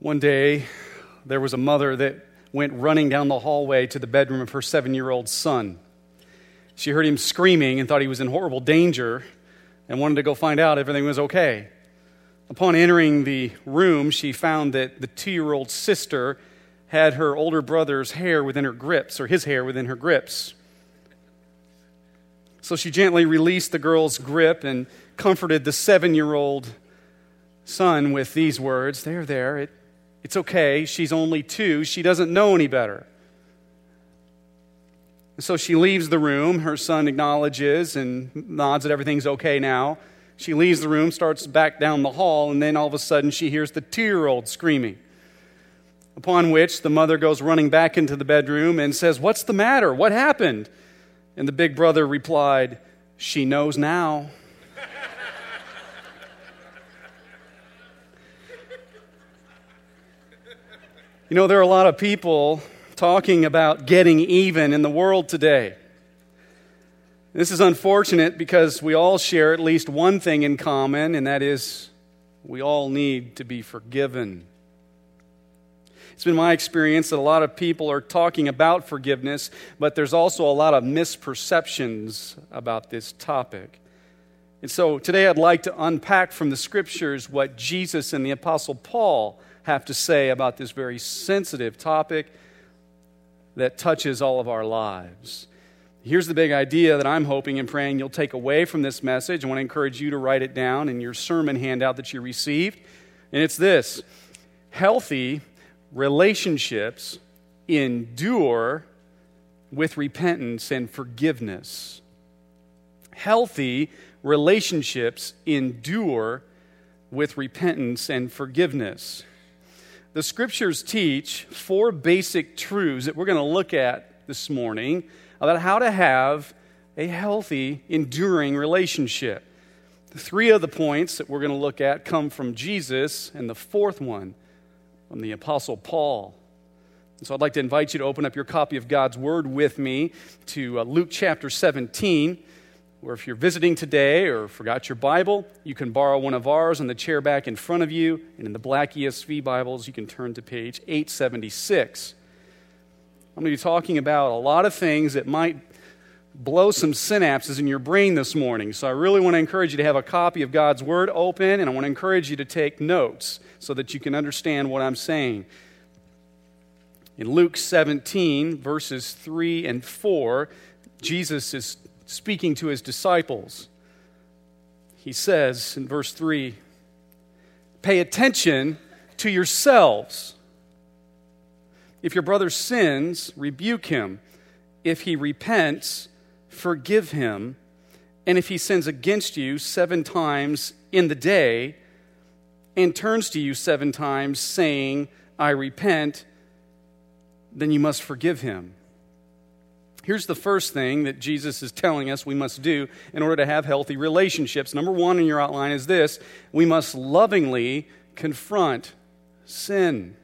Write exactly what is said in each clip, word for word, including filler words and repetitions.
One day, there was a mother that went running down the hallway to the bedroom of her seven-year-old son. She heard him screaming and thought he was in horrible danger and wanted to go find out if everything was okay. Upon entering the room, she found that the two-year-old sister had her older brother's hair within her grips, or his hair within her grips. So she gently released the girl's grip and comforted the seven-year-old son with these words, "There, there, it, it's okay. She's only two. She doesn't know any better." So she leaves the room. Her son acknowledges and nods that everything's okay now. She leaves the room, starts back down the hall, and then all of a sudden she hears the two-year-old screaming. Upon which the mother goes running back into the bedroom and says, "What's the matter? What happened?" And the big brother replied, "She knows now." You know, there are a lot of people talking about getting even in the world today. This is unfortunate because we all share at least one thing in common, and that is we all need to be forgiven. It's been my experience that a lot of people are talking about forgiveness, but there's also a lot of misperceptions about this topic. And so today I'd like to unpack from the Scriptures what Jesus and the Apostle Paul have to say about this very sensitive topic that touches all of our lives. Here's the big idea that I'm hoping and praying you'll take away from this message. I want to encourage you to write it down in your sermon handout that you received. And it's this: healthy relationships endure with repentance and forgiveness. Healthy relationships endure with repentance and forgiveness. The Scriptures teach four basic truths that we're going to look at this morning about how to have a healthy, enduring relationship. The three of the points that we're going to look at come from Jesus, and the fourth one from the Apostle Paul. And so I'd like to invite you to open up your copy of God's Word with me to uh, Luke chapter seventeen, where if you're visiting today or forgot your Bible, you can borrow one of ours on the chair back in front of you, and in the black E S V Bibles, you can turn to page eight seventy-six. I'm going to be talking about a lot of things that might blow some synapses in your brain this morning. So I really want to encourage you to have a copy of God's Word open, and I want to encourage you to take notes so that you can understand what I'm saying. In Luke seventeen, verses three and four, Jesus is speaking to his disciples. He says in verse three, "Pay attention to yourselves. If your brother sins, rebuke him. If he repents, forgive him. And if he sins against you seven times in the day and turns to you seven times saying, 'I repent,' then you must forgive him." Here's the first thing that Jesus is telling us we must do in order to have healthy relationships. Number one in your outline is this: we must lovingly confront sin.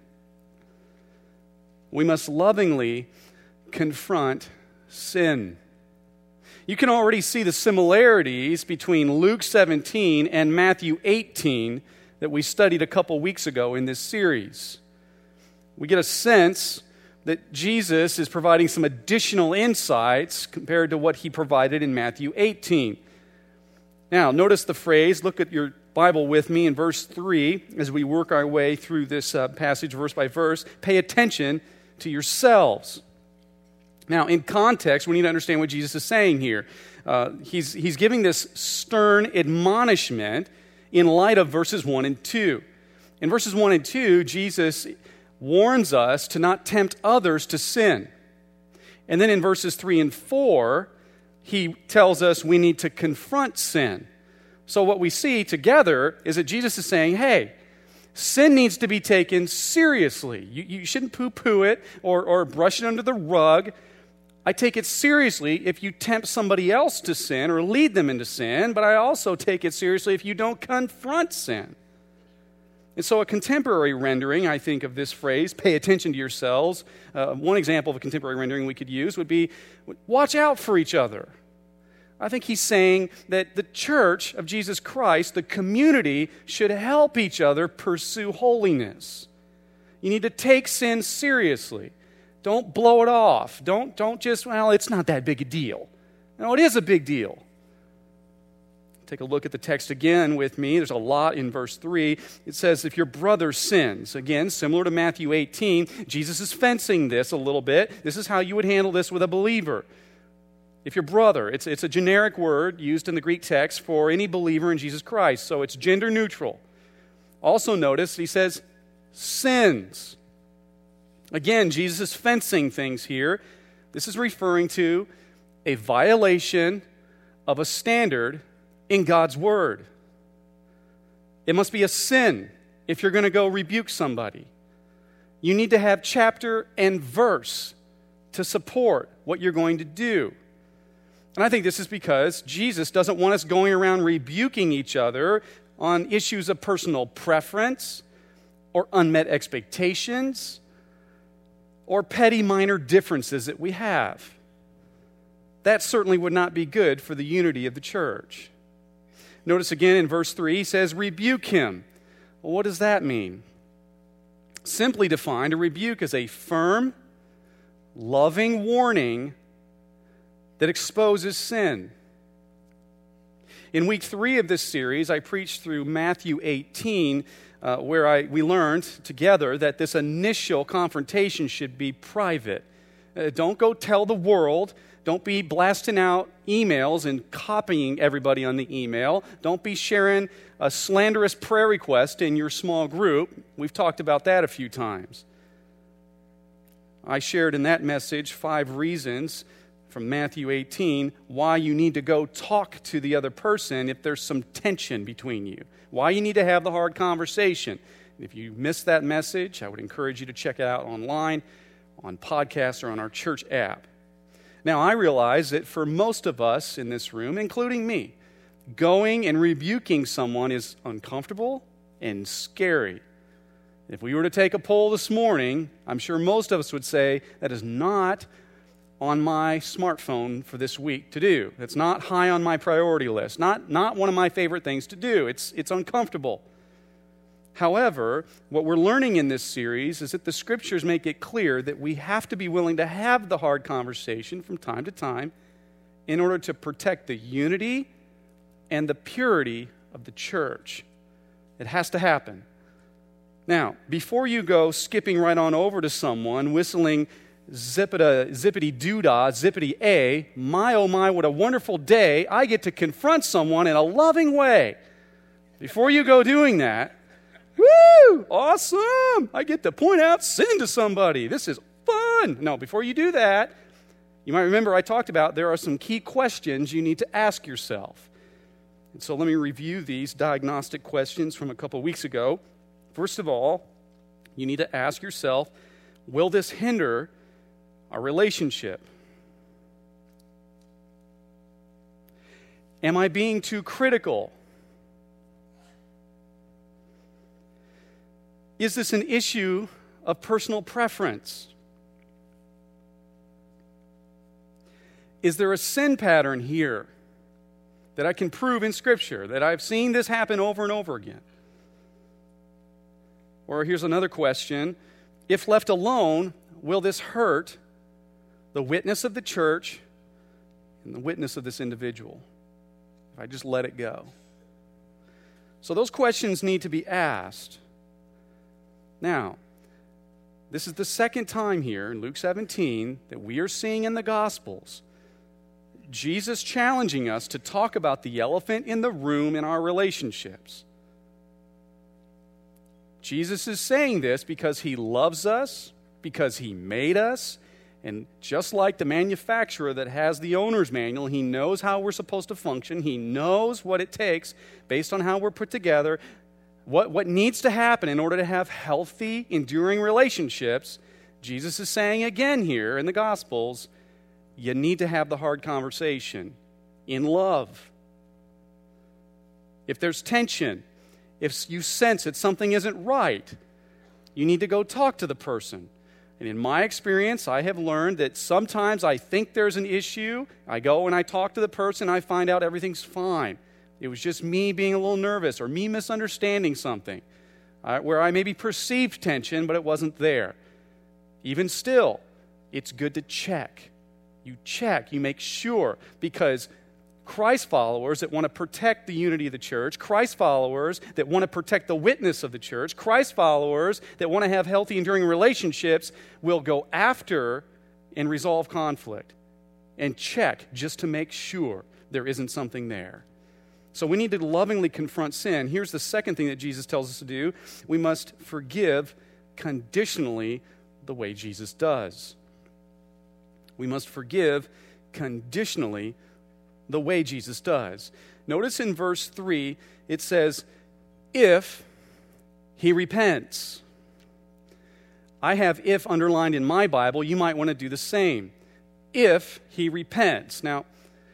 We must lovingly confront sin. You can already see the similarities between Luke seventeen and Matthew eighteen that we studied a couple weeks ago in this series. We get a sense that Jesus is providing some additional insights compared to what he provided in Matthew eighteen. Now, notice the phrase, look at your Bible with me in verse three as we work our way through this uh, passage verse by verse. Pay attention to yourselves. Now, in context, we need to understand what Jesus is saying here. Uh, he's, he's giving this stern admonishment in light of verses one and two. In verses one and two, Jesus warns us to not tempt others to sin. And then in verses three and four, he tells us we need to confront sin. So what we see together is that Jesus is saying, hey, sin needs to be taken seriously. You, you shouldn't poo-poo it or, or brush it under the rug. I take it seriously if you tempt somebody else to sin or lead them into sin, but I also take it seriously if you don't confront sin. And so a contemporary rendering, I think, of this phrase, pay attention to yourselves, uh, one example of a contemporary rendering we could use would be, watch out for each other. I think he's saying that the church of Jesus Christ, the community, should help each other pursue holiness. You need to take sin seriously. Don't blow it off. Don't, don't just, well, it's not that big a deal. No, it is a big deal. Take a look at the text again with me. There's a lot in verse three. It says, if your brother sins, again, similar to Matthew eighteen, Jesus is fencing this a little bit. This is how you would handle this with a believer. If your brother, it's, it's a generic word used in the Greek text for any believer in Jesus Christ, so it's gender neutral. Also notice he says, sins. Again, Jesus is fencing things here. This is referring to a violation of a standard in God's Word. It must be a sin if you're going to go rebuke somebody. You need to have chapter and verse to support what you're going to do. And I think this is because Jesus doesn't want us going around rebuking each other on issues of personal preference or unmet expectations or petty minor differences that we have. That certainly would not be good for the unity of the church. Notice again in verse three, he says, rebuke him. Well, what does that mean? Simply defined, a rebuke is a firm, loving warning that exposes sin. In week three of this series, I preached through Matthew eighteen, uh, where I, we learned together that this initial confrontation should be private. Uh, don't go tell the world. Don't be blasting out emails and copying everybody on the email. Don't be sharing a slanderous prayer request in your small group. We've talked about that a few times. I shared in that message five reasons from Matthew eighteen why you need to go talk to the other person if there's some tension between you. Why you need to have the hard conversation. If you missed that message, I would encourage you to check it out online, on podcasts, or on our church app. Now, I realize that for most of us in this room, including me, going and rebuking someone is uncomfortable and scary. If we were to take a poll this morning, I'm sure most of us would say that is not on my smartphone for this week to do. It's not high on my priority list, not, not one of my favorite things to do. It's, it's uncomfortable. However, what we're learning in this series is that the Scriptures make it clear that we have to be willing to have the hard conversation from time to time in order to protect the unity and the purity of the church. It has to happen. Now, before you go skipping right on over to someone, whistling zippity, zippity doodah, zippity a, my oh my, what a wonderful day, I get to confront someone in a loving way. Before you go doing that, woo, awesome, I get to point out sin to somebody. This is fun. No, before you do that, you might remember I talked about there are some key questions you need to ask yourself. And so let me review these diagnostic questions from a couple weeks ago. First of all, you need to ask yourself, will this hinder our relationship? Am I being too critical? Is this an issue of personal preference? Is there a sin pattern here that I can prove in Scripture, that I've seen this happen over and over again? Or here's another question. If left alone, will this hurt the witness of the church and the witness of this individual? If I just let it go. So those questions need to be asked. Now, this is the second time here in Luke seventeen that we are seeing in the Gospels Jesus challenging us to talk about the elephant in the room in our relationships. Jesus is saying this because he loves us, because he made us, and just like the manufacturer that has the owner's manual, he knows how we're supposed to function. He knows what it takes based on how we're put together, what, what needs to happen in order to have healthy, enduring relationships. Jesus is saying again here in the Gospels, you need to have the hard conversation in love. If there's tension, if you sense that something isn't right, you need to go talk to the person. And in my experience, I have learned that sometimes I think there's an issue. I go and I talk to the person, I find out everything's fine. It was just me being a little nervous or me misunderstanding something. uh, where I maybe perceived tension, but it wasn't there. Even still, it's good to check. You check, you make sure, because Christ followers that want to protect the unity of the church, Christ followers that want to protect the witness of the church, Christ followers that want to have healthy, enduring relationships will go after and resolve conflict and check just to make sure there isn't something there. So we need to lovingly confront sin. Here's the second thing that Jesus tells us to do. We must forgive conditionally the way Jesus does. We must forgive conditionally the way Jesus does. Notice in verse three, it says, if he repents. I have if underlined in my Bible. You might want to do the same. If he repents. Now,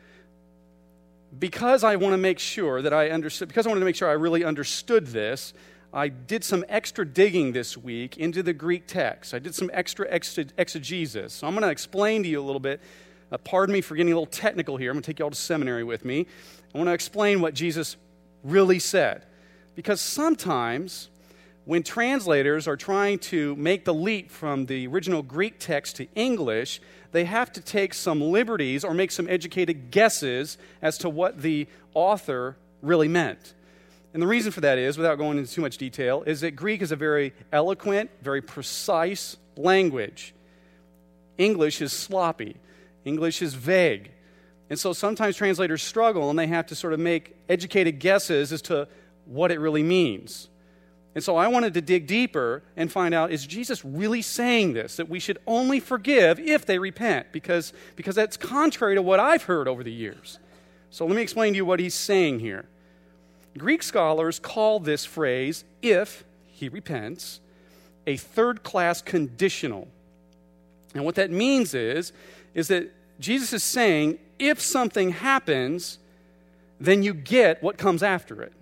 because I want to make sure that I understood, because I wanted to make sure I really understood this, I did some extra digging this week into the Greek text. I did some extra exegesis. So I'm going to explain to you a little bit. Uh, pardon me for getting a little technical here. I'm going to take you all to seminary with me. I want to explain what Jesus really said. Because sometimes when translators are trying to make the leap from the original Greek text to English, they have to take some liberties or make some educated guesses as to what the author really meant. And the reason for that is, without going into too much detail, is that Greek is a very eloquent, very precise language. English is sloppy. English is vague. And so sometimes translators struggle and they have to sort of make educated guesses as to what it really means. And so I wanted to dig deeper and find out, is Jesus really saying this, that we should only forgive if they repent? Because, because that's contrary to what I've heard over the years. So let me explain to you what he's saying here. Greek scholars call this phrase, if he repents, a third-class conditional. And what that means is, is that Jesus is saying, if something happens, then you get what comes after it.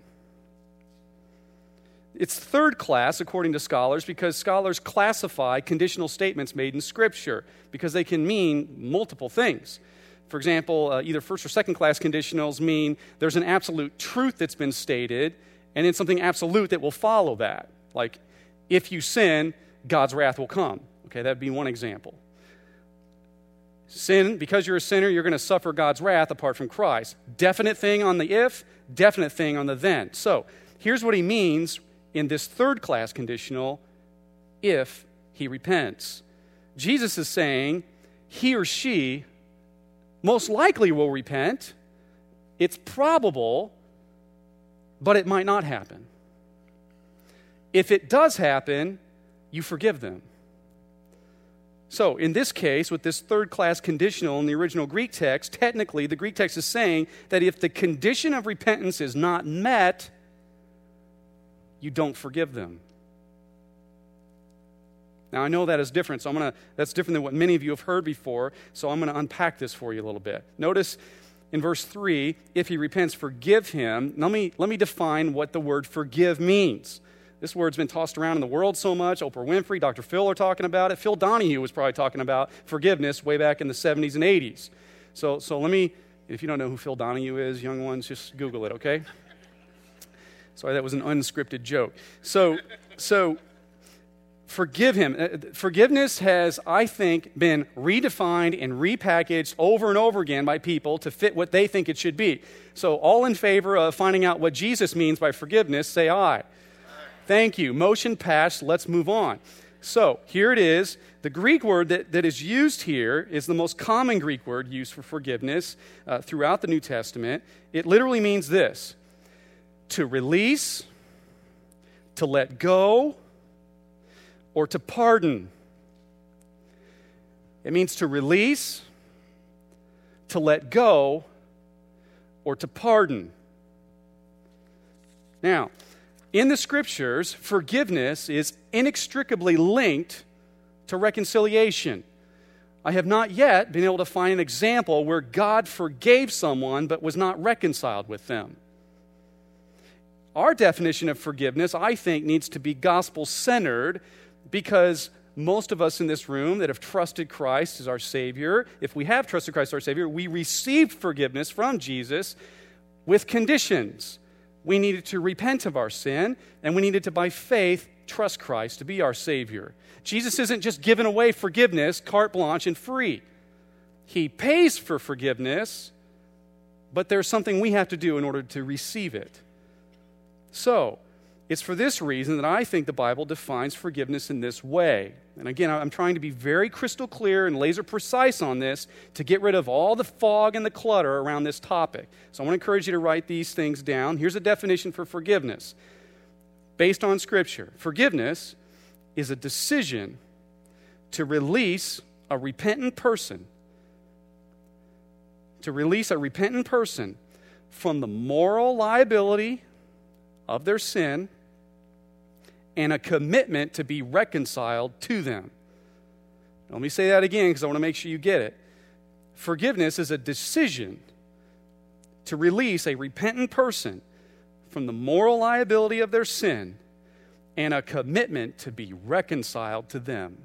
It's third class, according to scholars, because scholars classify conditional statements made in Scripture because they can mean multiple things. For example, uh, either first or second class conditionals mean there's an absolute truth that's been stated and then something absolute that will follow that. Like, if you sin, God's wrath will come. Okay, that would be one example. Sin, because you're a sinner, you're going to suffer God's wrath apart from Christ. Definite thing on the if, definite thing on the then. So, here's what he means in this third-class conditional, if he repents. Jesus is saying he or she most likely will repent. It's probable, but it might not happen. If it does happen, you forgive them. So, in this case, with this third-class conditional in the original Greek text, technically, the Greek text is saying that if the condition of repentance is not met, you don't forgive them. Now, I know that is different, so I'm going to, that's different than what many of you have heard before, so I'm going to unpack this for you a little bit. Notice in verse three, if he repents, forgive him. Let me, let me define what the word forgive means. This word's been tossed around in the world so much. Oprah Winfrey, Doctor Phil are talking about it. Phil Donahue was probably talking about forgiveness way back in the seventies and eighties. So, so let me, if you don't know who Phil Donahue is, young ones, just Google it, okay? Sorry, that was an unscripted joke. So, so forgive him. Forgiveness has, I think, been redefined and repackaged over and over again by people to fit what they think it should be. So all in favor of finding out what Jesus means by forgiveness, say aye. Thank you. Motion passed. Let's move on. So here it is. The Greek word that, that is used here is the most common Greek word used for forgiveness uh, throughout the New Testament. It literally means this: to release, to let go, or to pardon. It means to release, to let go, or to pardon. Now, in the Scriptures, forgiveness is inextricably linked to reconciliation. I have not yet been able to find an example where God forgave someone but was not reconciled with them. Our definition of forgiveness, I think, needs to be gospel-centered because most of us in this room that have trusted Christ as our Savior, if we have trusted Christ as our Savior, we received forgiveness from Jesus with conditions. we needed to repent of our sin, and we needed to, by faith, trust Christ to be our Savior. Jesus isn't just giving away forgiveness, carte blanche and free. He pays for forgiveness, but there's something we have to do in order to receive it. So, it's for this reason that I think the Bible defines forgiveness in this way. And again, I'm trying to be very crystal clear and laser precise on this to get rid of all the fog and the clutter around this topic. So I want to encourage you to write these things down. Here's a definition for forgiveness based on Scripture. Forgiveness is a decision to release a repentant person, to release a repentant person from the moral liability of their sin and a commitment to be reconciled to them. Let me say that again because I want to make sure you get it. Forgiveness is a decision to release a repentant person from the moral liability of their sin and a commitment to be reconciled to them.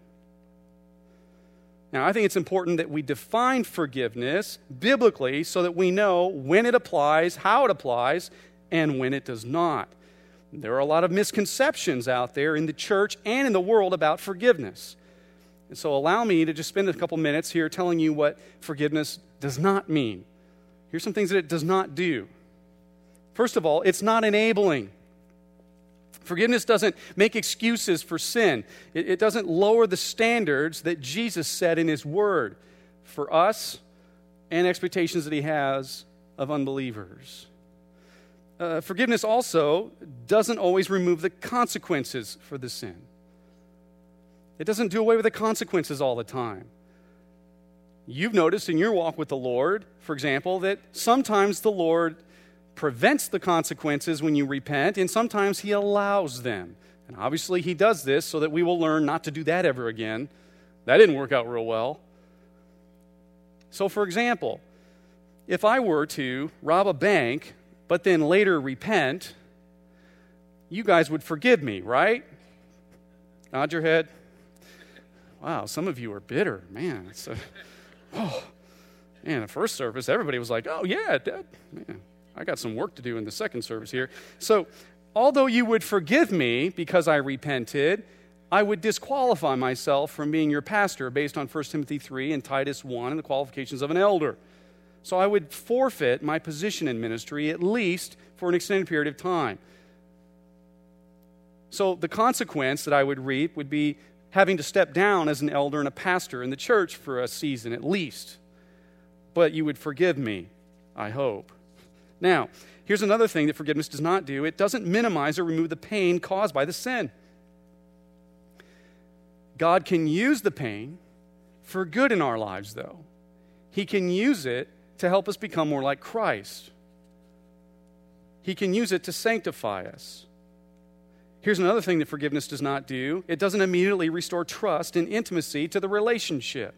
Now, I think it's important that we define forgiveness biblically so that we know when it applies, how it applies, and when it does not. There are a lot of misconceptions out there in the church and in the world about forgiveness. And so allow me to just spend a couple minutes here telling you what forgiveness does not mean. Here's some things that it does not do. First of all, it's not enabling. Forgiveness doesn't make excuses for sin. It, it doesn't lower the standards that Jesus set in His Word for us and expectations that He has of unbelievers. Uh, forgiveness also doesn't always remove the consequences for the sin. It doesn't do away with the consequences all the time. You've noticed in your walk with the Lord, for example, that sometimes the Lord prevents the consequences when you repent, and sometimes He allows them. And obviously He does this so that we will learn not to do that ever again. That didn't work out real well. So, for example, if I were to rob a bank but then later repent, you guys would forgive me, right? Nod your head. Wow, some of you are bitter. Man, it's a, oh, man, the first service, everybody was like, oh, yeah, Dad. Man, I got some work to do in the second service here. So, although you would forgive me because I repented, I would disqualify myself from being your pastor based on First Timothy three and Titus one and the qualifications of an elder. So I would forfeit my position in ministry at least for an extended period of time. So the consequence that I would reap would be having to step down as an elder and a pastor in the church for a season at least. But you would forgive me, I hope. Now, here's another thing that forgiveness does not do. It doesn't minimize or remove the pain caused by the sin. God can use the pain for good in our lives, though. He can use it to help us become more like Christ. He can use it to sanctify us. Here's another thing that forgiveness does not do. It doesn't immediately restore trust and intimacy to the relationship.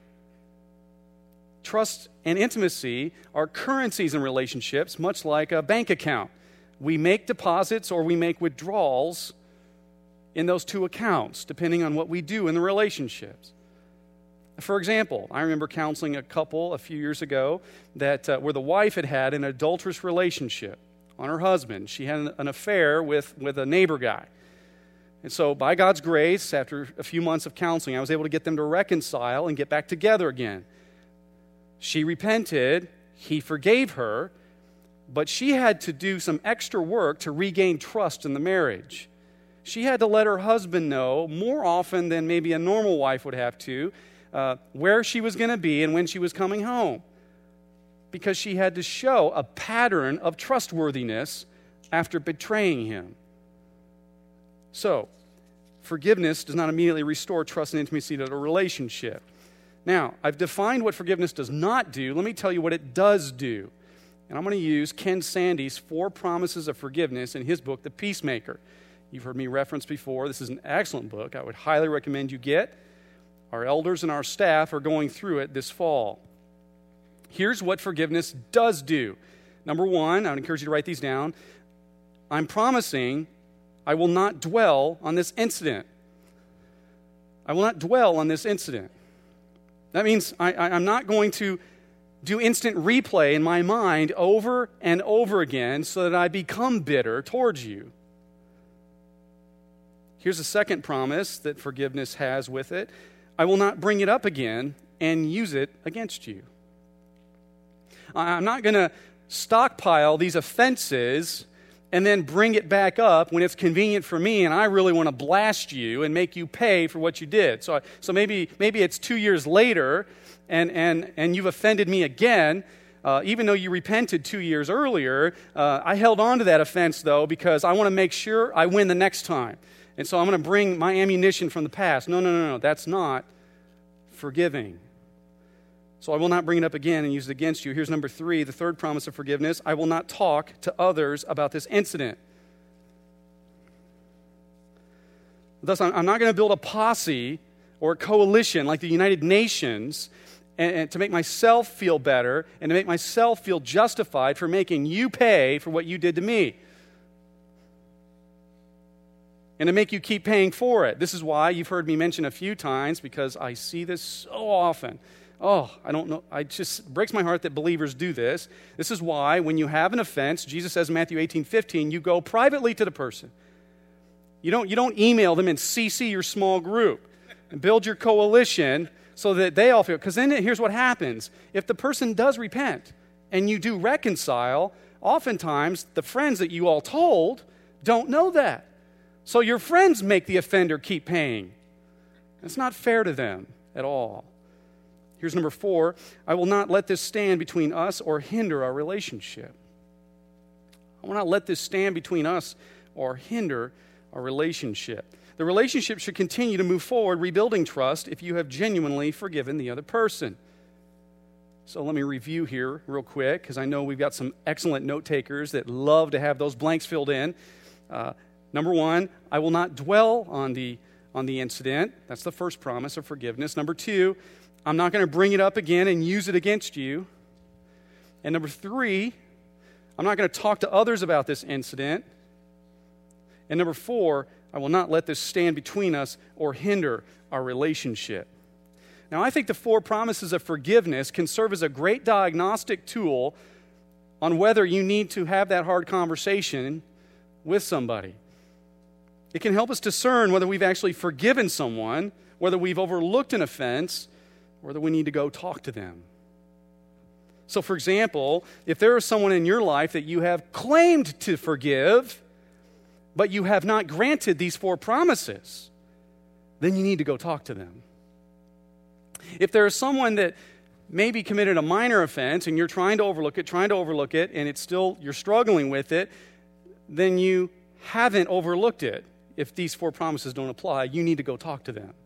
Trust and intimacy are currencies in relationships, much like a bank account. We make deposits or we make withdrawals in those two accounts, depending on what we do in the relationships. For example, I remember counseling a couple a few years ago that uh, where the wife had had an adulterous relationship on her husband. She had an, an affair with, with a neighbor guy. And so by God's grace, after a few months of counseling, I was able to get them to reconcile and get back together again. She repented, he forgave her, but she had to do some extra work to regain trust in the marriage. She had to let her husband know more often than maybe a normal wife would have to, Uh, where she was going to be and when she was coming home, because she had to show a pattern of trustworthiness after betraying him. So, forgiveness does not immediately restore trust and intimacy to the relationship. Now, I've defined what forgiveness does not do. Let me tell you what it does do. And I'm going to use Ken Sande's four promises of forgiveness in his book, The Peacemaker. You've heard me reference before. This is an excellent book. I would highly recommend you get. Our elders and our staff are going through it this fall. Here's what forgiveness does do. Number one, I would encourage you to write these down. I'm promising I will not dwell on this incident. I will not dwell on this incident. That means I, I, I'm not going to do instant replay in my mind over and over again so that I become bitter towards you. Here's a second promise that forgiveness has with it. I will not bring it up again and use it against you. I'm not going to stockpile these offenses and then bring it back up when it's convenient for me and I really want to blast you and make you pay for what you did. So, so maybe, maybe it's two years later and, and, and you've offended me again. Uh, even though you repented two years earlier, uh, I held on to that offense, though, because I want to make sure I win the next time. And so I'm going to bring my ammunition from the past. No, no, no, no. That's not forgiving. So I will not bring it up again and use it against you. Here's number three, the third promise of forgiveness. I will not talk to others about this incident. Thus, I'm not going to build a posse or a coalition like the United Nations and, and to make myself feel better and to make myself feel justified for making you pay for what you did to me. And to make you keep paying for it. This is why you've heard me mention a few times, because I see this so often. Oh, I don't know. It just breaks my heart that believers do this. This is why when you have an offense, Jesus says in Matthew eighteen fifteen, you go privately to the person. You don't, you don't email them and C C your small group and build your coalition so that they all feel. Because then here's what happens. If the person does repent and you do reconcile, oftentimes the friends that you all told don't know that. So your friends make the offender keep paying. It's not fair to them at all. Here's number four. I will not let this stand between us or hinder our relationship. I will not let this stand between us or hinder our relationship. The relationship should continue to move forward, rebuilding trust if you have genuinely forgiven the other person. So let me review here real quick, because I know we've got some excellent note takers that love to have those blanks filled in. Uh, number one, I will not dwell on the, on the incident. That's the first promise of forgiveness. Number two, I'm not going to bring it up again and use it against you. And number three, I'm not going to talk to others about this incident. And number four, I will not let this stand between us or hinder our relationship. Now, I think the four promises of forgiveness can serve as a great diagnostic tool on whether you need to have that hard conversation with somebody. It can help us discern whether we've actually forgiven someone, whether we've overlooked an offense, whether we need to go talk to them. So, for example, if there is someone in your life that you have claimed to forgive, but you have not granted these four promises, then you need to go talk to them. If there is someone that maybe committed a minor offense and you're trying to overlook it, trying to overlook it, and it's still, you're struggling with it, then you haven't overlooked it. If these four promises don't apply, you need to go talk to them.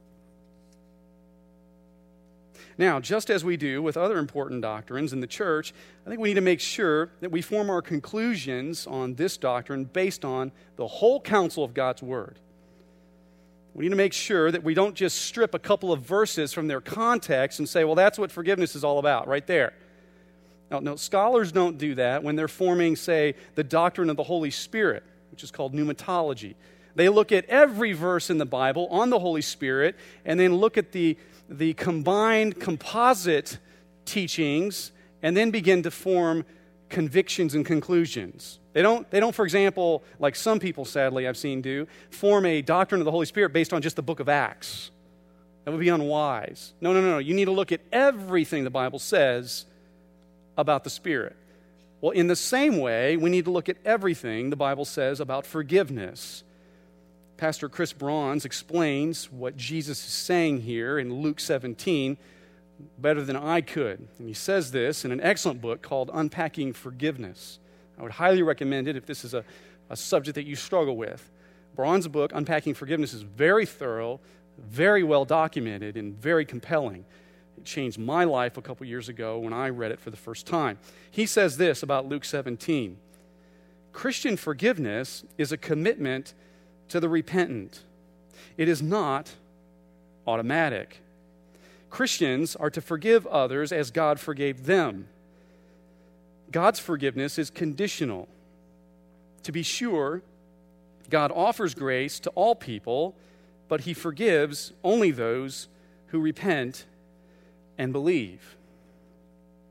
Now, just as we do with other important doctrines in the church, I think we need to make sure that we form our conclusions on this doctrine based on the whole counsel of God's Word. We need to make sure that we don't just strip a couple of verses from their context and say, well, that's what forgiveness is all about, right there. Now, no, scholars don't do that when they're forming, say, the doctrine of the Holy Spirit, which is called pneumatology. They look at every verse in the Bible on the Holy Spirit and then look at the the combined composite teachings and then begin to form convictions and conclusions. They don't, they don't, for example, like some people sadly I've seen do, form a doctrine of the Holy Spirit based on just the book of Acts. That would be unwise. No, no, no, no. You need to look at everything the Bible says about the Spirit. Well, in the same way, we need to look at everything the Bible says about forgiveness. Pastor Chris Bronze explains what Jesus is saying here in Luke seventeen better than I could. And he says this in an excellent book called Unpacking Forgiveness. I would highly recommend it if this is a, a subject that you struggle with. Bronze's book, Unpacking Forgiveness, is very thorough, very well documented, and very compelling. It changed my life a couple years ago when I read it for the first time. He says this about Luke seventeen. Christian forgiveness is a commitment to the repentant. It is not automatic. Christians are to forgive others as God forgave them. God's forgiveness is conditional. To be sure, God offers grace to all people, but He forgives only those who repent and believe.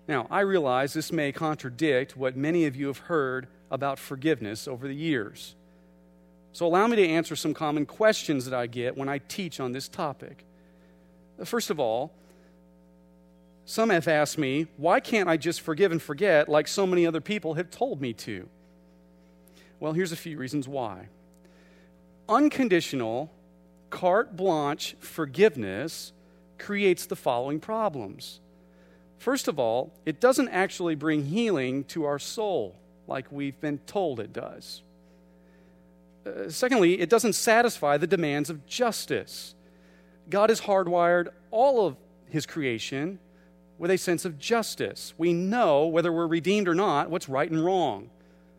Now, I realize this may contradict what many of you have heard about forgiveness over the years. So allow me to answer some common questions that I get when I teach on this topic. First of all, some have asked me, why can't I just forgive and forget like so many other people have told me to? Well, here's a few reasons why. Unconditional, carte blanche forgiveness creates the following problems. First of all, it doesn't actually bring healing to our soul like we've been told it does. Uh, secondly, it doesn't satisfy the demands of justice. God has hardwired all of his creation with a sense of justice. We know, whether we're redeemed or not, what's right and wrong.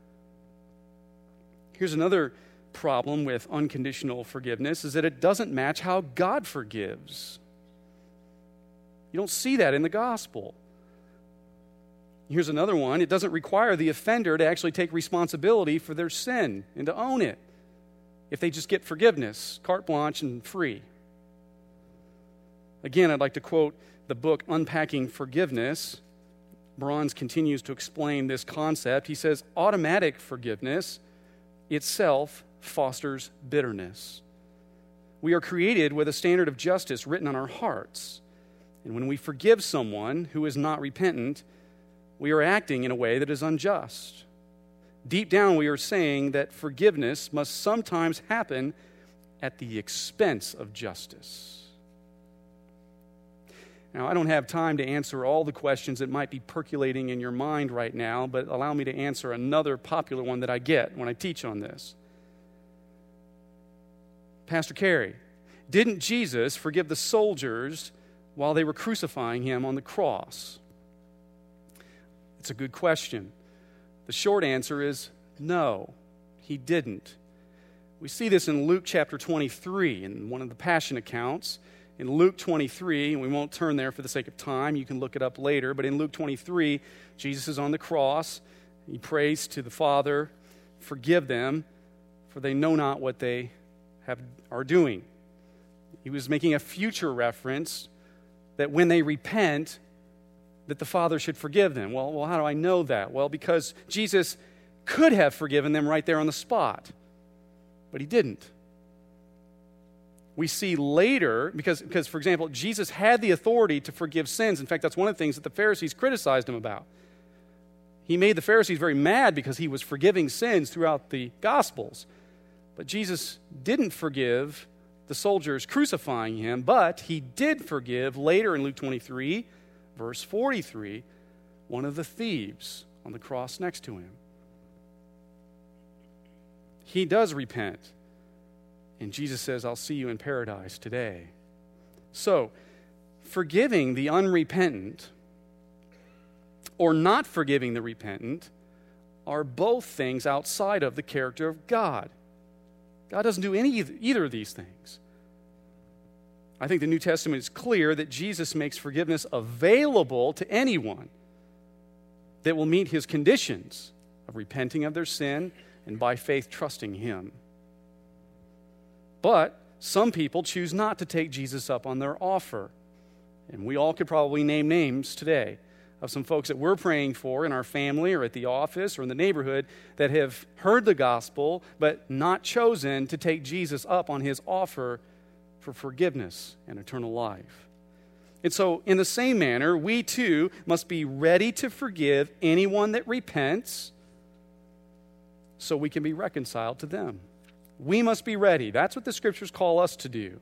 Here's another problem with unconditional forgiveness, is that it doesn't match how God forgives. You don't see that in the gospel. Here's another one. It doesn't require the offender to actually take responsibility for their sin and to own it if they just get forgiveness, carte blanche and free. Again, I'd like to quote the book Unpacking Forgiveness. Bronze continues to explain this concept. He says, automatic forgiveness itself fosters bitterness. We are created with a standard of justice written on our hearts. And when we forgive someone who is not repentant, we are acting in a way that is unjust. Deep down, we are saying that forgiveness must sometimes happen at the expense of justice. Now, I don't have time to answer all the questions that might be percolating in your mind right now, but allow me to answer another popular one that I get when I teach on this. Pastor Carey, didn't Jesus forgive the soldiers while they were crucifying him on the cross? It's a good question. The short answer is no, he didn't. We see this in Luke chapter twenty-three, in one of the Passion accounts. In Luke twenty-three, and we won't turn there for the sake of time, you can look it up later, but in Luke twenty-three, Jesus is on the cross. He prays to the Father, forgive them, for they know not what they have are doing. He was making a future reference that when they repent, that the Father should forgive them. Well, well, how do I know that? Well, because Jesus could have forgiven them right there on the spot, but he didn't. We see later, because, because, for example, Jesus had the authority to forgive sins. In fact, that's one of the things that the Pharisees criticized him about. He made the Pharisees very mad because he was forgiving sins throughout the Gospels. But Jesus didn't forgive the soldiers crucifying him, but he did forgive later in Luke twenty-three, verse forty-three, one of the thieves on the cross next to him. He does repent. And Jesus says, I'll see you in paradise today. So, forgiving the unrepentant or not forgiving the repentant are both things outside of the character of God. God doesn't do any either of these things. I think the New Testament is clear that Jesus makes forgiveness available to anyone that will meet his conditions of repenting of their sin and by faith trusting him. But some people choose not to take Jesus up on their offer. And we all could probably name names today of some folks that we're praying for in our family or at the office or in the neighborhood that have heard the gospel but not chosen to take Jesus up on his offer for forgiveness and eternal life. And so, in the same manner, we too must be ready to forgive anyone that repents so we can be reconciled to them. We must be ready. That's what the Scriptures call us to do.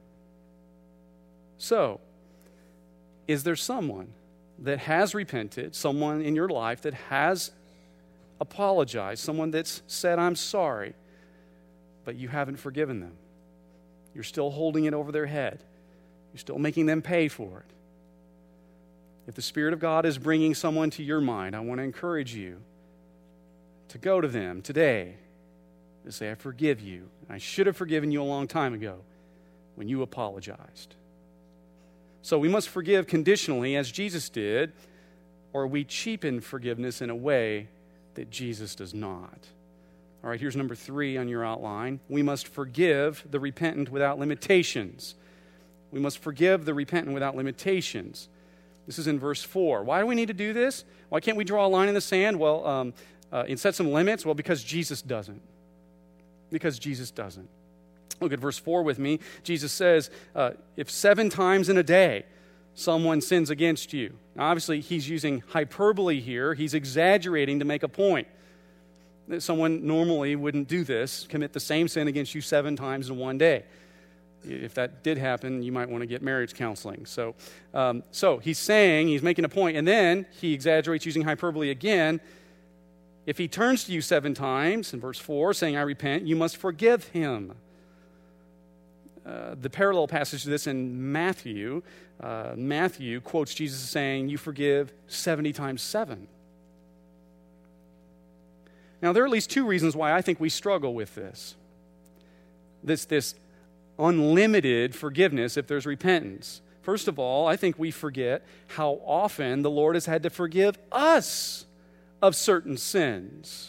So, is there someone that has repented, someone in your life that has apologized, someone that's said, I'm sorry, but you haven't forgiven them? You're still holding it over their head. You're still making them pay for it. If the Spirit of God is bringing someone to your mind, I want to encourage you to go to them today to say, I forgive you. I should have forgiven you a long time ago when you apologized. So we must forgive conditionally as Jesus did, or we cheapen forgiveness in a way that Jesus does not. All right, here's number three on your outline. We must forgive the repentant without limitations. We must forgive the repentant without limitations. This is in verse four. Why do we need to do this? Why can't we draw a line in the sand? Well, um, uh, and set some limits? Well, because Jesus doesn't. Because Jesus doesn't. Look at verse four with me. Jesus says, uh, if seven times in a day someone sins against you. Now, obviously, he's using hyperbole here. He's exaggerating to make a point. That someone normally wouldn't do this, commit the same sin against you seven times in one day. If that did happen, you might want to get marriage counseling. So, um, so he's saying, he's making a point, and then he exaggerates using hyperbole again. If he turns to you seven times, in verse four, saying, I repent, you must forgive him. Uh, the parallel passage to this in Matthew, uh, Matthew quotes Jesus as saying, you forgive seventy times seven. Now, there are at least two reasons why I think we struggle with this. This, this unlimited forgiveness if there's repentance. First of all, I think we forget how often the Lord has had to forgive us of certain sins.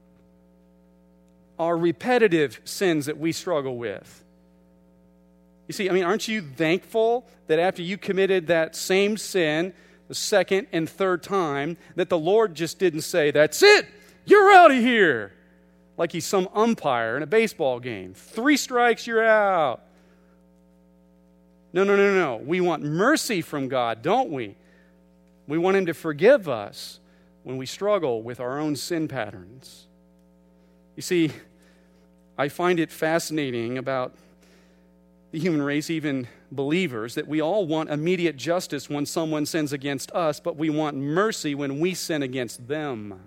Our repetitive sins that we struggle with. You see, I mean, aren't you thankful that after you committed that same sin the second and third time, that the Lord just didn't say, that's it, you're out of here, like he's some umpire in a baseball game. Three strikes, you're out. No, no, no, no. We want mercy from God, don't we? We want him to forgive us when we struggle with our own sin patterns. You see, I find it fascinating about the human race, even believers, that we all want immediate justice when someone sins against us, but we want mercy when we sin against them.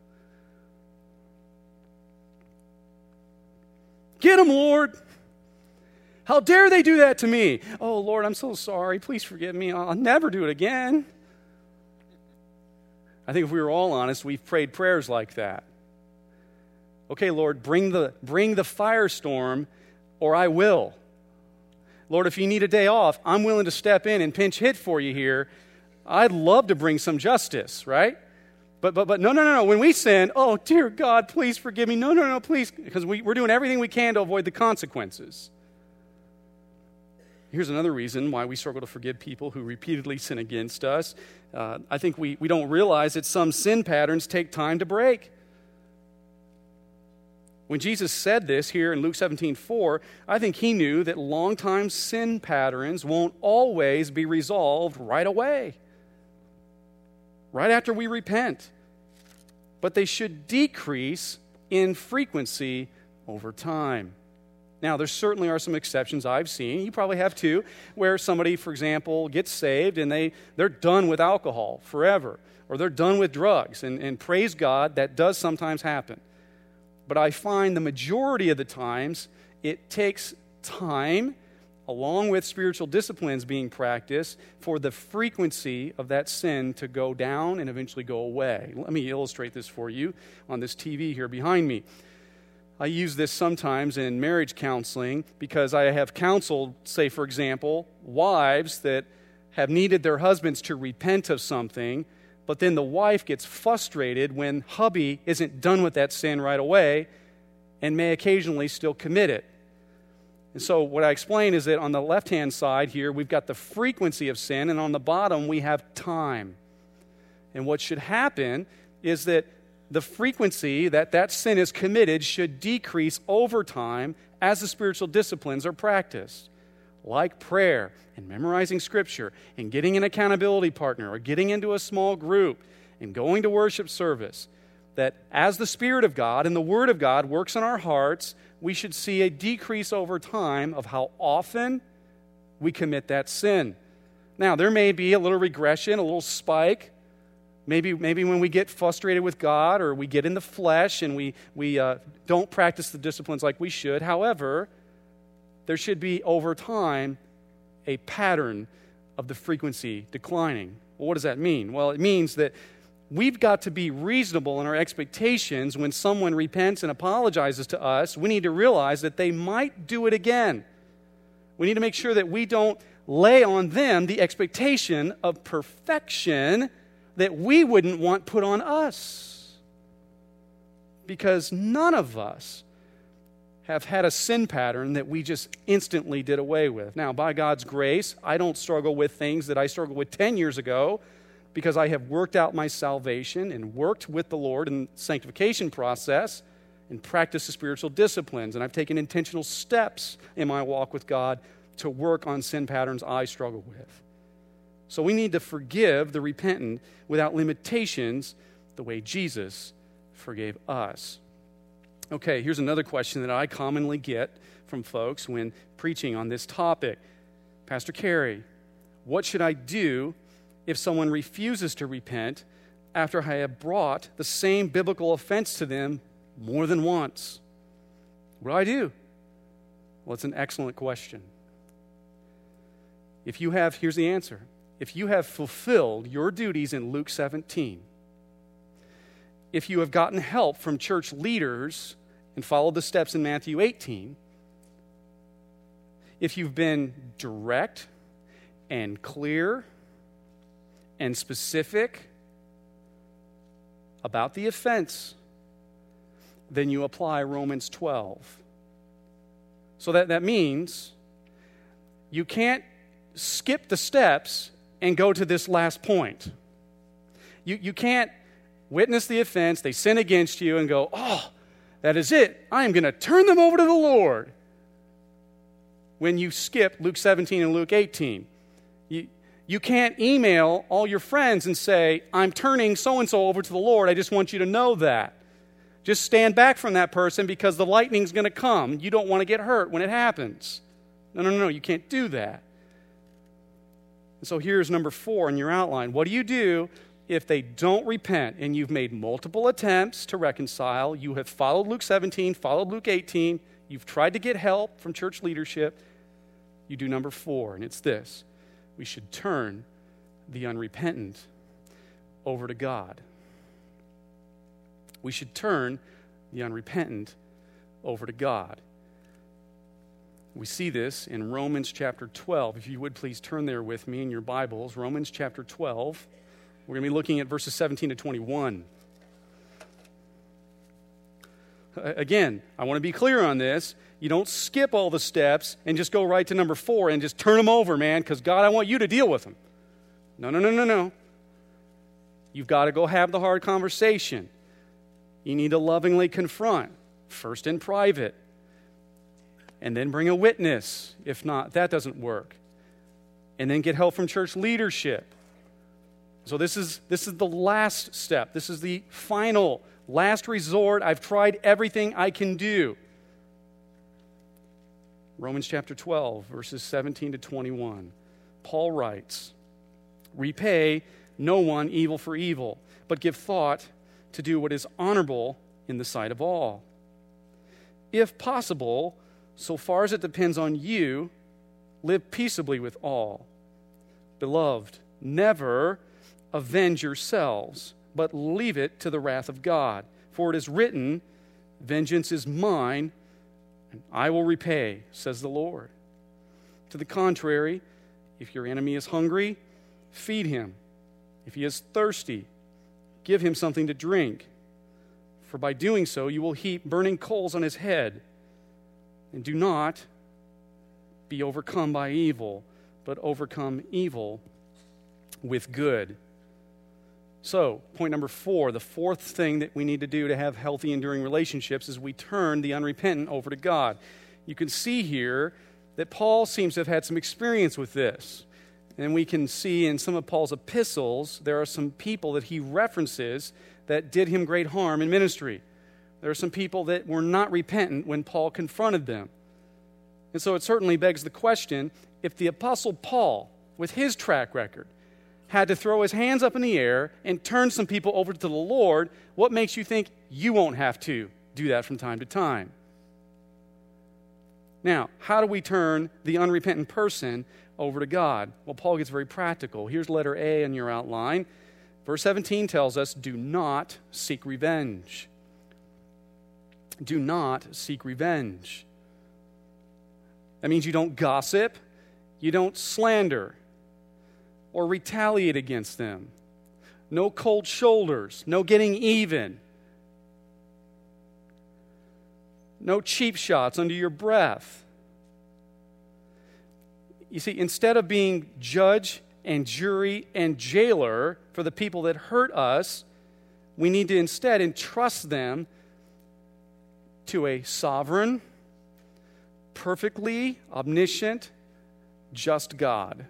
Get them, Lord. How dare they do that to me? Oh, Lord, I'm so sorry. Please forgive me. I'll never do it again. I think if we were all honest, we've prayed prayers like that. Okay, Lord, bring the, bring the firestorm, or I will. Lord, if you need a day off, I'm willing to step in and pinch hit for you here. I'd love to bring some justice, right? But but but no, no, no, no. When we sin, oh, dear God, please forgive me. No, no, no, please. Because we, we're doing everything we can to avoid the consequences. Here's another reason why we struggle to forgive people who repeatedly sin against us. Uh, I think we, we don't realize that some sin patterns take time to break. When Jesus said this here in Luke seventeen four, I think he knew that long-time sin patterns won't always be resolved right away, right after we repent. But they should decrease in frequency over time. Now, there certainly are some exceptions I've seen, you probably have too, where somebody, for example, gets saved and they, they're done with alcohol forever, or they're done with drugs, and, and praise God, that does sometimes happen. But I find the majority of the times it takes time, along with spiritual disciplines being practiced, for the frequency of that sin to go down and eventually go away. Let me illustrate this for you on this T V here behind me. I use this sometimes in marriage counseling because I have counseled, say, for example, wives that have needed their husbands to repent of something, but then the wife gets frustrated when hubby isn't done with that sin right away and may occasionally still commit it. And so what I explain is that on the left-hand side here, we've got the frequency of sin, and on the bottom we have time. And what should happen is that the frequency that that sin is committed should decrease over time as the spiritual disciplines are practiced, like prayer and memorizing Scripture and getting an accountability partner or getting into a small group and going to worship service. That as the Spirit of God and the Word of God works in our hearts, we should see a decrease over time of how often we commit that sin. Now, there may be a little regression, a little spike. Maybe maybe when we get frustrated with God or we get in the flesh and we, we uh, don't practice the disciplines like we should. However, there should be, over time, a pattern of the frequency declining. Well, what does that mean? Well, it means that we've got to be reasonable in our expectations. When someone repents and apologizes to us, we need to realize that they might do it again. We need to make sure that we don't lay on them the expectation of perfection that we wouldn't want put on us. Because none of us have had a sin pattern that we just instantly did away with. Now, by God's grace, I don't struggle with things that I struggled with ten years ago because I have worked out my salvation and worked with the Lord in the sanctification process and practiced the spiritual disciplines. And I've taken intentional steps in my walk with God to work on sin patterns I struggle with. So we need to forgive the repentant without limitations the way Jesus forgave us. Okay, here's another question that I commonly get from folks when preaching on this topic. Pastor Kerry, what should I do if someone refuses to repent after I have brought the same biblical offense to them more than once? What do I do? Well, it's an excellent question. If you have, here's the answer. If you have fulfilled your duties in Luke seventeen, if you have gotten help from church leaders and followed the steps in Matthew eighteen, if you've been direct and clear and specific about the offense, then you apply Romans twelve. So that, that means you can't skip the steps and go to this last point. You, you can't witness the offense, they sin against you, and go, oh, that is it. I am going to turn them over to the Lord. When you skip Luke seventeen and Luke eighteen, you, you can't email all your friends and say, I'm turning so-and-so over to the Lord. I just want you to know that. Just stand back from that person because the lightning's going to come. You don't want to get hurt when it happens. No, no, no, no, you can't do that. And so here's number four in your outline. What do you do if they don't repent and you've made multiple attempts to reconcile? You have followed Luke seventeen, followed Luke eighteen. You've tried to get help from church leadership. You do number four, and it's this. We should turn the unrepentant over to God. We should turn the unrepentant over to God. We see this in Romans chapter twelve. If you would please turn there with me in your Bibles. Romans chapter twelve. We're going to be looking at verses seventeen to twenty-one. Again, I want to be clear on this. You don't skip all the steps and just go right to number four and just turn them over, man, because God, I want you to deal with them. No, no, no, no, no. You've got to go have the hard conversation. You need to lovingly confront, first in private, and then bring a witness. If not, that doesn't work. And then get help from church leadership. So this is this is the last step. This is the final, last resort. I've tried everything I can do. Romans chapter twelve, verses seventeen to twenty-one. Paul writes, repay no one evil for evil, but give thought to do what is honorable in the sight of all. If possible, so far as it depends on you, live peaceably with all. Beloved, never avenge yourselves, but leave it to the wrath of God. For it is written, vengeance is mine, and I will repay, says the Lord. To the contrary, if your enemy is hungry, feed him. If he is thirsty, give him something to drink. For by doing so, you will heap burning coals on his head. And do not be overcome by evil, but overcome evil with good. So, point number four, the fourth thing that we need to do to have healthy, enduring relationships is we turn the unrepentant over to God. You can see here that Paul seems to have had some experience with this. And we can see in some of Paul's epistles, there are some people that he references that did him great harm in ministry. There are some people that were not repentant when Paul confronted them. And so it certainly begs the question, if the Apostle Paul, with his track record, had to throw his hands up in the air and turn some people over to the Lord, what makes you think you won't have to do that from time to time? Now, how do we turn the unrepentant person over to God? Well, Paul gets very practical. Here's letter A in your outline. Verse seventeen tells us, do not seek revenge. Do not seek revenge. That means you don't gossip, you don't slander, or retaliate against them. No cold shoulders, no getting even. No cheap shots under your breath. You see, instead of being judge and jury and jailer for the people that hurt us, we need to instead entrust them to a sovereign, perfectly omniscient, just God.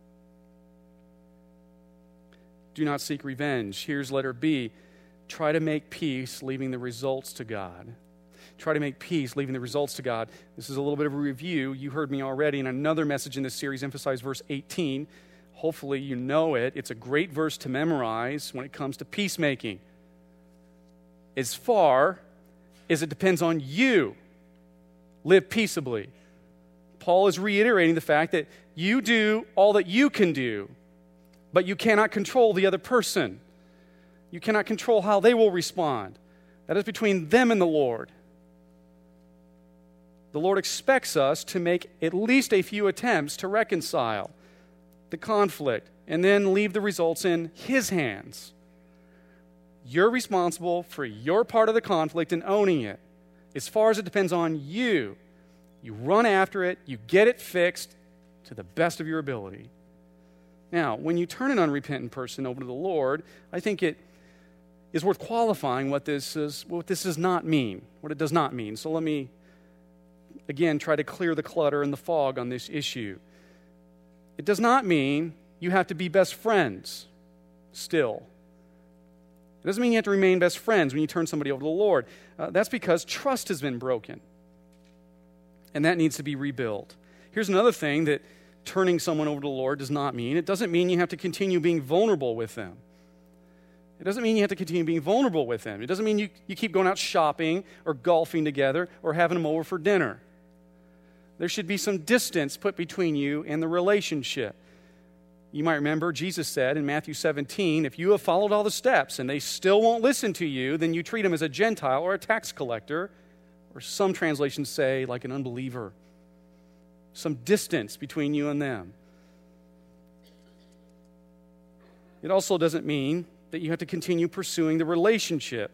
Do not seek revenge. Here's letter B. Try to make peace, leaving the results to God. Try to make peace, leaving the results to God. This is a little bit of a review. You heard me already in another message in this series emphasize verse eighteen. Hopefully you know it. It's a great verse to memorize when it comes to peacemaking. As far as it depends on you, live peaceably. Paul is reiterating the fact that you do all that you can do, but you cannot control the other person. You cannot control how they will respond. That is between them and the Lord. The Lord expects us to make at least a few attempts to reconcile the conflict and then leave the results in His hands. You're responsible for your part of the conflict and owning it. As far as it depends on you, you run after it, you get it fixed to the best of your ability. Now, when you turn an unrepentant person over to the Lord, I think it is worth qualifying what this is, what this does not mean, what it does not mean. So let me, again, try to clear the clutter and the fog on this issue. It does not mean you have to be best friends still. It doesn't mean you have to remain best friends when you turn somebody over to the Lord. Uh, that's because trust has been broken. And that needs to be rebuilt. Here's another thing that turning someone over to the Lord does not mean. It doesn't mean you have to continue being vulnerable with them. It doesn't mean you have to continue being vulnerable with them. It doesn't mean you, you keep going out shopping or golfing together or having them over for dinner. There should be some distance put between you and the relationship. You might remember Jesus said in Matthew seventeen, if you have followed all the steps and they still won't listen to you, then you treat them as a Gentile or a tax collector, or some translations say like an unbeliever. Some distance between you and them. It also doesn't mean that you have to continue pursuing the relationship.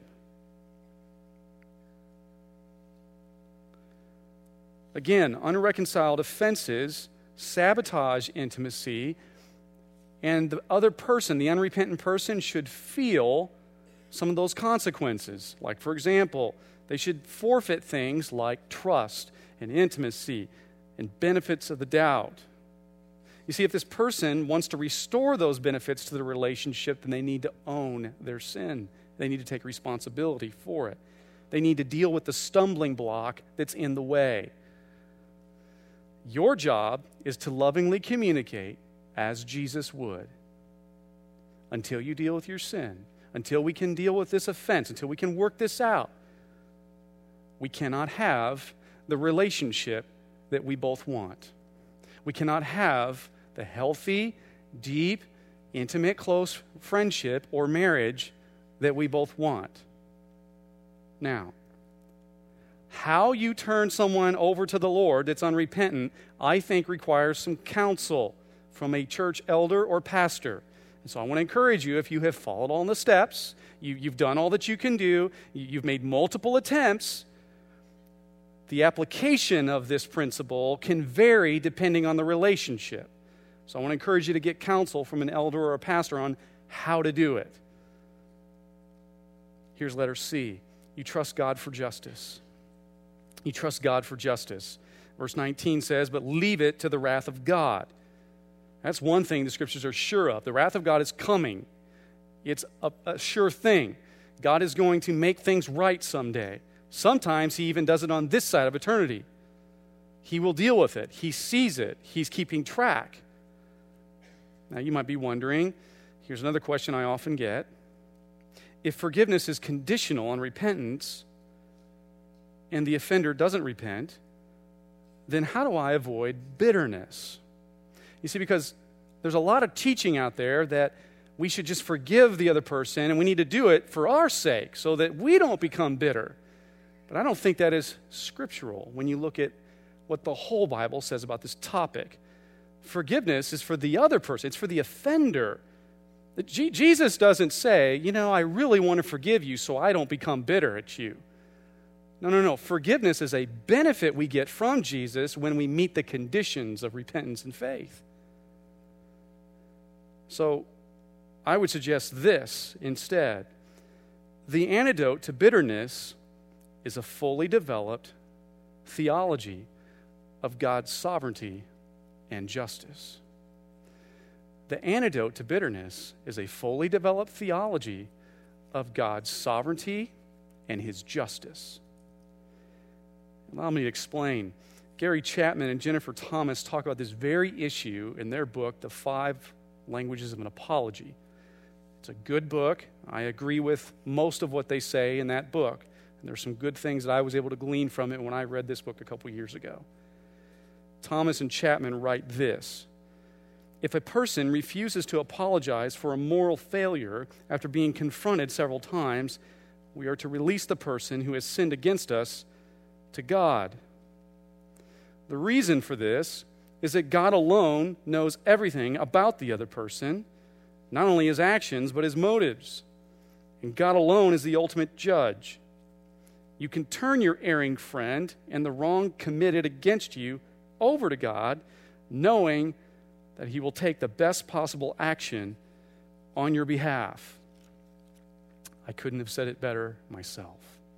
Again, unreconciled offenses sabotage intimacy, and the other person, the unrepentant person, should feel some of those consequences. Like, for example, they should forfeit things like trust and intimacy and benefits of the doubt. You see, if this person wants to restore those benefits to the relationship, then they need to own their sin. They need to take responsibility for it. They need to deal with the stumbling block that's in the way. Your job is to lovingly communicate as Jesus would until you deal with your sin, until we can deal with this offense, until we can work this out. We cannot have the relationship that we both want. We cannot have the healthy, deep, intimate, close friendship or marriage that we both want. Now, how you turn someone over to the Lord that's unrepentant, I think requires some counsel from a church elder or pastor. And so I want to encourage you, if you have followed all the steps, you, you've done all that you can do, you've made multiple attempts, the application of this principle can vary depending on the relationship. So I want to encourage you to get counsel from an elder or a pastor on how to do it. Here's letter C. You trust God for justice. You trust God for justice. Verse nineteen says, but leave it to the wrath of God. That's one thing the Scriptures are sure of. The wrath of God is coming. It's a, a sure thing. God is going to make things right someday. Sometimes He even does it on this side of eternity. He will deal with it. He sees it. He's keeping track. Now you might be wondering, here's another question I often get. If forgiveness is conditional on repentance and the offender doesn't repent, then how do I avoid bitterness? You see, because there's a lot of teaching out there that we should just forgive the other person and we need to do it for our sake so that we don't become bitter. But I don't think that is scriptural when you look at what the whole Bible says about this topic. Forgiveness is for the other person. It's for the offender. Jesus doesn't say, you know, I really want to forgive you so I don't become bitter at you. No, no, no. Forgiveness is a benefit we get from Jesus when we meet the conditions of repentance and faith. So I would suggest this instead. The antidote to bitterness is a fully developed theology of God's sovereignty and justice. The antidote to bitterness is a fully developed theology of God's sovereignty and his justice. Allow me to explain. Gary Chapman and Jennifer Thomas talk about this very issue in their book, The Five Languages of an Apology. It's a good book. I agree with most of what they say in that book. And there's some good things that I was able to glean from it when I read this book a couple years ago. Thomas and Chapman write this: if a person refuses to apologize for a moral failure after being confronted several times, we are to release the person who has sinned against us to God. The reason for this is that God alone knows everything about the other person, not only his actions, but his motives. And God alone is the ultimate judge. You can turn your erring friend and the wrong committed against you over to God, knowing that he will take the best possible action on your behalf. I couldn't have said it better myself.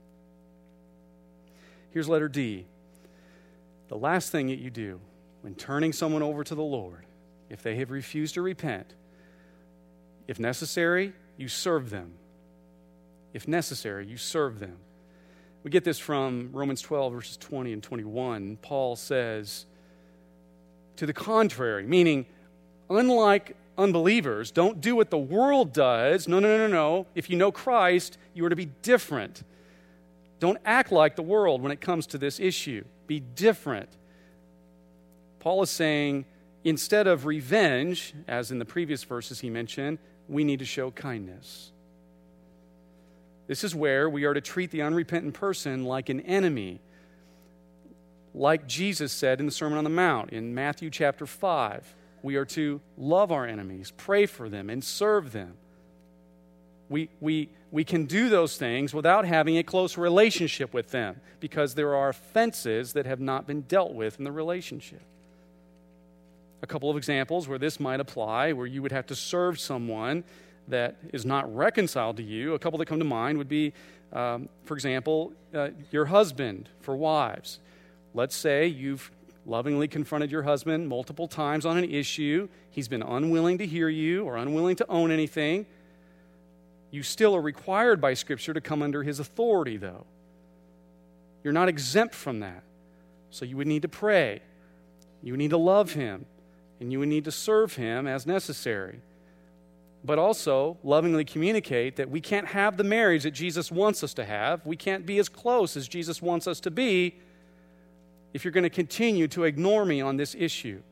Here's letter D. The last thing that you do when turning someone over to the Lord, if they have refused to repent, if necessary, you serve them. If necessary, you serve them. We get this from Romans twelve, verses twenty and twenty-one. Paul says, to the contrary, meaning, unlike unbelievers, don't do what the world does. No, no, no, no, no. If you know Christ, you are to be different. Don't act like the world when it comes to this issue. Be different. Paul is saying, instead of revenge, as in the previous verses he mentioned, we need to show kindness. This is where we are to treat the unrepentant person like an enemy, like Jesus said in the Sermon on the Mount in Matthew chapter five. We are to love our enemies, pray for them, and serve them. We, we, we can do those things without having a close relationship with them because there are offenses that have not been dealt with in the relationship. A couple of examples where this might apply, where you would have to serve someone that is not reconciled to you. A couple that come to mind would be, um, for example, uh, your husband for wives. Let's say you've lovingly confronted your husband multiple times on an issue. He's been unwilling to hear you or unwilling to own anything. You still are required by Scripture to come under his authority, though. You're not exempt from that. So you would need to pray. You would need to love him. And you would need to serve him as necessary. But also lovingly communicate that we can't have the marriage that Jesus wants us to have. We can't be as close as Jesus wants us to be if you're going to continue to ignore me on this issue.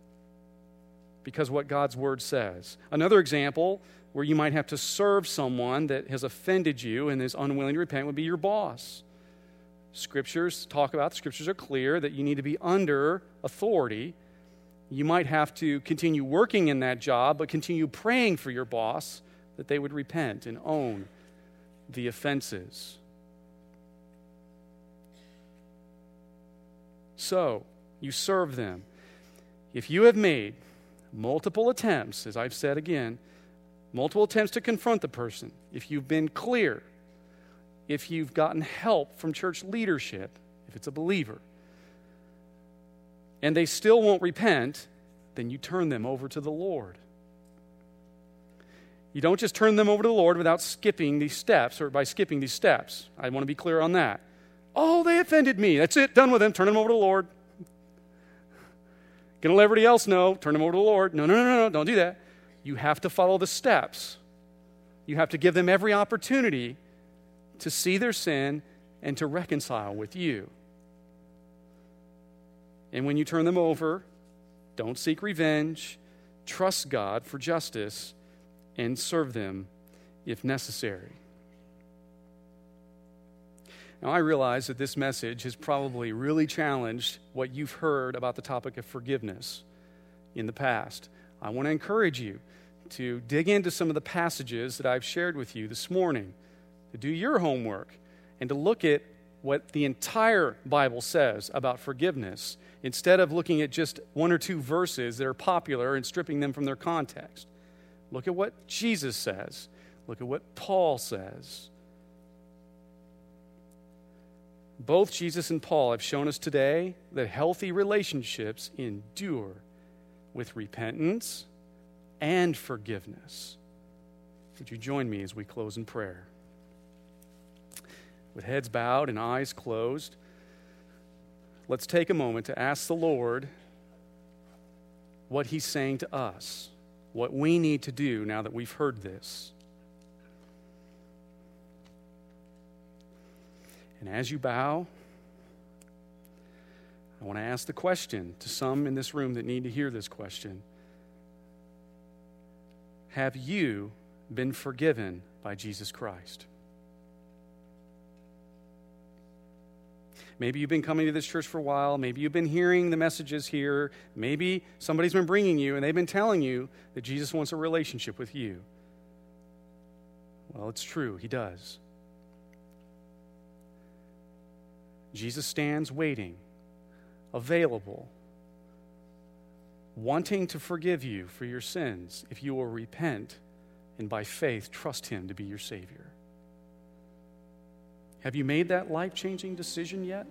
Because what God's Word says. Another example where you might have to serve someone that has offended you and is unwilling to repent would be your boss. Scriptures talk about, the Scriptures are clear that you need to be under authority. You might have to continue working in that job, but continue praying for your boss that they would repent and own the offenses. So, you serve them. If you have made multiple attempts, as I've said again, multiple attempts to confront the person, if you've been clear, if you've gotten help from church leadership, if it's a believer, and they still won't repent, then you turn them over to the Lord. You don't just turn them over to the Lord without skipping these steps, or by skipping these steps. I want to be clear on that. Oh, they offended me. That's it. Done with them. Turn them over to the Lord. Gonna let everybody else know. Turn them over to the Lord. No, no, no, no, no. Don't do that. You have to follow the steps. You have to give them every opportunity to see their sin and to reconcile with you. And when you turn them over, don't seek revenge. Trust God for justice and serve them if necessary. Now, I realize that this message has probably really challenged what you've heard about the topic of forgiveness in the past. I want to encourage you to dig into some of the passages that I've shared with you this morning, to do your homework, and to look at what the entire Bible says about forgiveness, instead of looking at just one or two verses that are popular and stripping them from their context. Look at what Jesus says. Look at what Paul says. Both Jesus and Paul have shown us today that healthy relationships endure with repentance and forgiveness. Would you join me as we close in prayer? With heads bowed and eyes closed, let's take a moment to ask the Lord what He's saying to us, what we need to do now that we've heard this. And as you bow, I want to ask the question to some in this room that need to hear this question. Have you been forgiven by Jesus Christ? Maybe you've been coming to this church for a while. Maybe you've been hearing the messages here. Maybe somebody's been bringing you and they've been telling you that Jesus wants a relationship with you. Well, it's true. He does. Jesus stands waiting, available, wanting to forgive you for your sins if you will repent and by faith trust Him to be your Savior. Have you made that life-changing decision yet?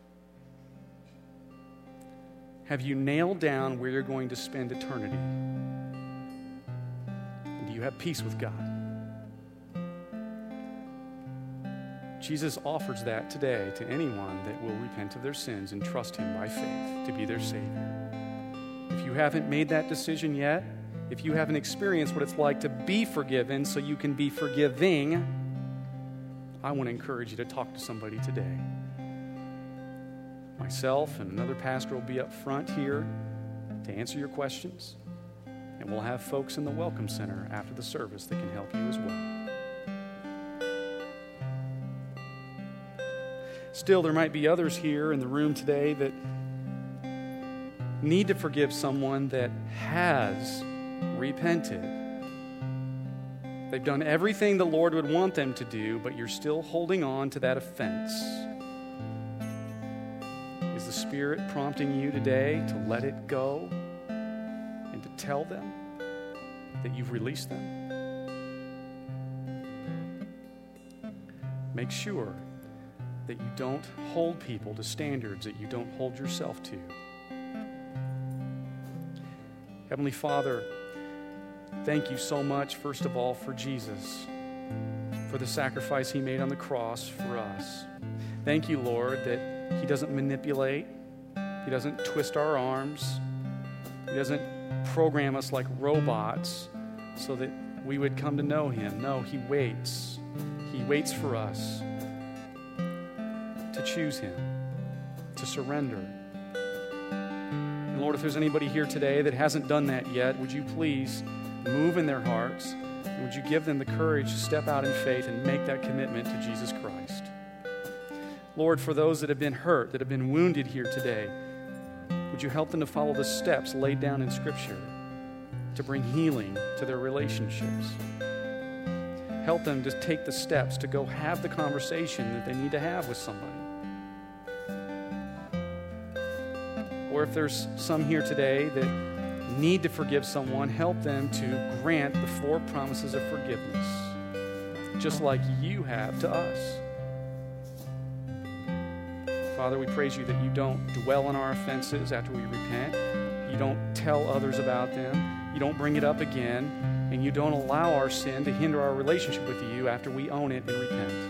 Have you nailed down where you're going to spend eternity? And do you have peace with God? Jesus offers that today to anyone that will repent of their sins and trust Him by faith to be their Savior. If you haven't made that decision yet, if you haven't experienced what it's like to be forgiven so you can be forgiving, I want to encourage you to talk to somebody today. Myself and another pastor will be up front here to answer your questions, and we'll have folks in the Welcome Center after the service that can help you as well. Still, there might be others here in the room today that need to forgive someone that has repented. They've done everything the Lord would want them to do, but you're still holding on to that offense. Is the Spirit prompting you today to let it go and to tell them that you've released them? Make sure that you don't hold people to standards that you don't hold yourself to. Heavenly Father, thank you so much, first of all, for Jesus, for the sacrifice He made on the cross for us. Thank you, Lord, that He doesn't manipulate, He doesn't twist our arms, He doesn't program us like robots so that we would come to know Him. No, He waits. He waits for us to choose Him, to surrender. And Lord, if there's anybody here today that hasn't done that yet, would you please move in their hearts, and would you give them the courage to step out in faith and make that commitment to Jesus Christ? Lord, for those that have been hurt, that have been wounded here today, would you help them to follow the steps laid down in Scripture to bring healing to their relationships? Help them to take the steps to go have the conversation that they need to have with somebody. Or if there's some here today that need to forgive someone, help them to grant the four promises of forgiveness, just like you have to us. Father, we praise you that you don't dwell on our offenses after we repent. You don't tell others about them. You don't bring it up again. And you don't allow our sin to hinder our relationship with you after we own it and repent.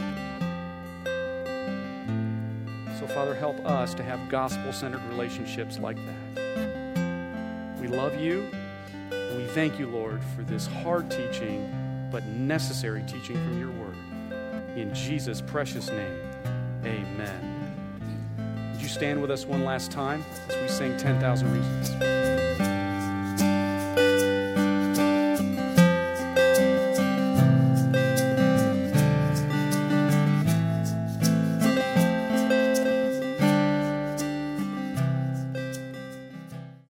So, Father, help us to have gospel-centered relationships like that. We love you, and we thank you, Lord, for this hard teaching, but necessary teaching from your word. In Jesus' precious name, amen. Would you stand with us one last time as we sing ten thousand Reasons?